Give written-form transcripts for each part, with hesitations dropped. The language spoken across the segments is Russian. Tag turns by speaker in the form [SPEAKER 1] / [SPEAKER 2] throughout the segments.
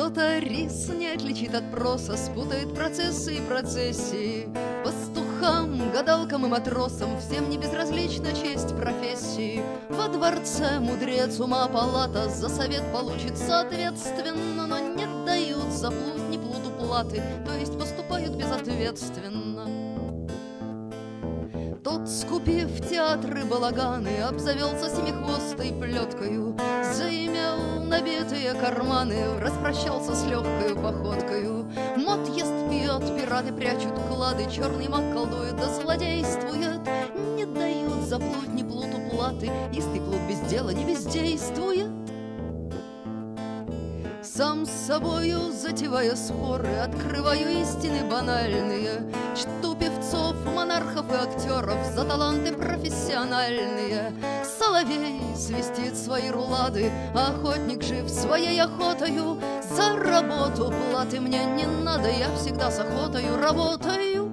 [SPEAKER 1] Кто-то рис не отличит от проса, спутает процессы и процессии. Пастухам, гадалкам и матросам всем не безразлична честь профессии. Во дворце мудрец ума палата за совет получит соответственно, но не дают за плут ни плуту платы, то есть поступают безответственно. Тот, скупив театры балаганы, обзавелся семихвостой плеткою, заимел набитые карманы, распрощался с легкою походкою. Мод ест, пьет, пираты прячут клады, черный маг колдует да злодействует. Не дают за плут ни плуту платы, истый плут без дела не бездействует. Сам с собою затевая споры, открываю истины банальные. Чту певцов, монархов и актеров за таланты профессиональные. Соловей свистит свои рулады, а охотник жив своей охотою. За работу платы мне не надо, я всегда с охотою работаю.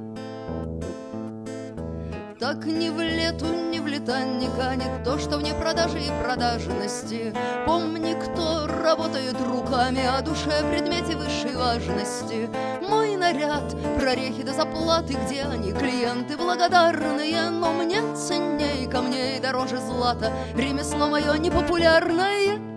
[SPEAKER 1] Так ни в лету, ни в лета не канет то, что вне продажи и продажности. Помни, кто работает руками о душе, предмете высшей важности. Мой наряд, прорехи до заплаты, где они, клиенты благодарные, но мне ценней камней, дороже злата, ремесло мое непопулярное.